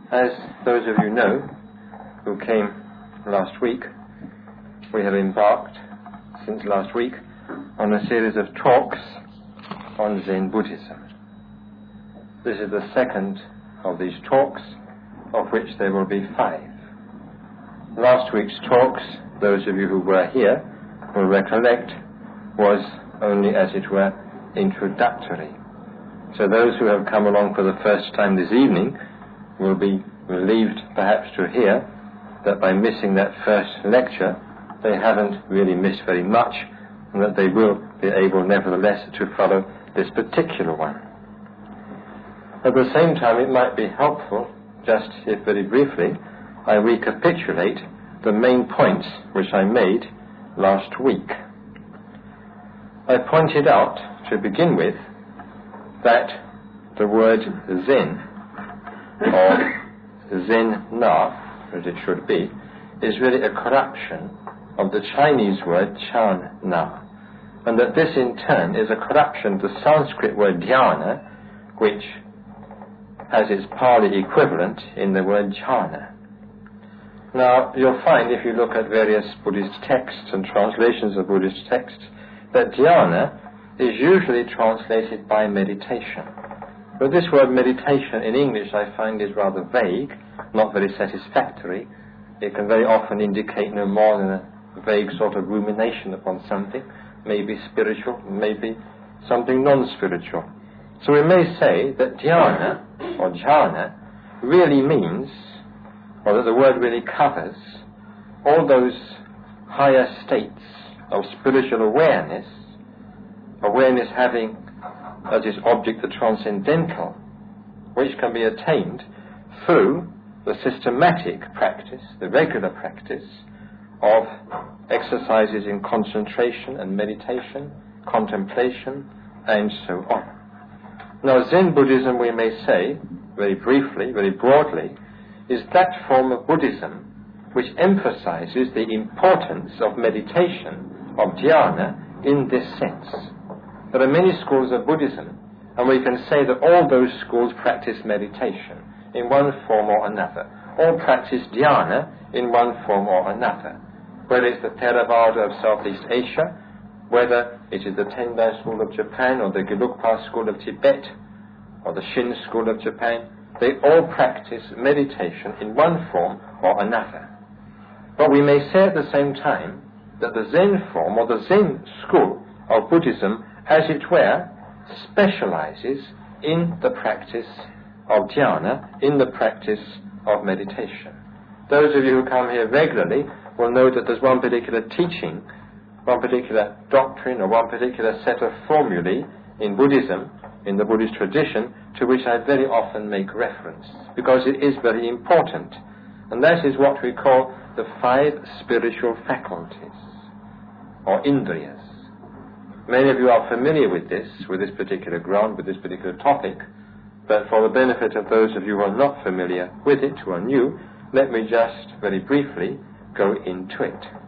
As those of you know who came last week, we have embarked since last week on a series of talks on Zen Buddhism. This is the second of these talks, of which there will be 5. Last week's talks, those of you who were here will recollect, was only, as it were, introductory. So those who have come along for the first time this evening will be relieved perhaps to hear that by missing that first lecture they haven't really missed very much, and that they will be able nevertheless to follow this particular one. At the same time, it might be helpful, just if very briefly, I recapitulate the main points which I made last week. I pointed out, to begin with, that the word Zen, or Zen-na, as it should be, is really a corruption of the Chinese word Chan-na, and that this in turn is a corruption of the Sanskrit word dhyana, which has its Pali equivalent in the word jhana. Now, you'll find, if you look at various Buddhist texts and translations of Buddhist texts, that dhyana is usually translated by meditation. But this word meditation in English I find is rather vague, not very satisfactory. It can very often indicate no more than a vague sort of rumination upon something, maybe spiritual, maybe something non-spiritual. So we may say that dhyana, or jhana, really means, or that the word really covers, all those higher states of spiritual awareness having as its object the transcendental, which can be attained through the systematic practice, the regular practice of exercises in concentration and meditation, contemplation, and so on. Now, Zen Buddhism, we may say, very briefly, very broadly, is that form of Buddhism which emphasizes the importance of meditation, of dhyana, in this sense. There are many schools of Buddhism, and we can say that all those schools practice meditation in one form or another. All practice dhyana in one form or another. Whether it's the Theravada of Southeast Asia, whether it is the Tendai school of Japan, or the Gelugpa school of Tibet, or the Shin school of Japan, they all practice meditation in one form or another. But we may say at the same time that the Zen form, or the Zen school of Buddhism, as it were, specializes in the practice of dhyana, in the practice of meditation. Those of you who come here regularly will know that there's one particular teaching, one particular doctrine, or one particular set of formulae in Buddhism, in the Buddhist tradition, to which I very often make reference, because it is very important. And that is what we call the 5 spiritual faculties, or indriyas. Many of you are familiar with this particular ground, with this particular topic, but for the benefit of those of you who are not familiar with it, who are new, let me just very briefly go into it.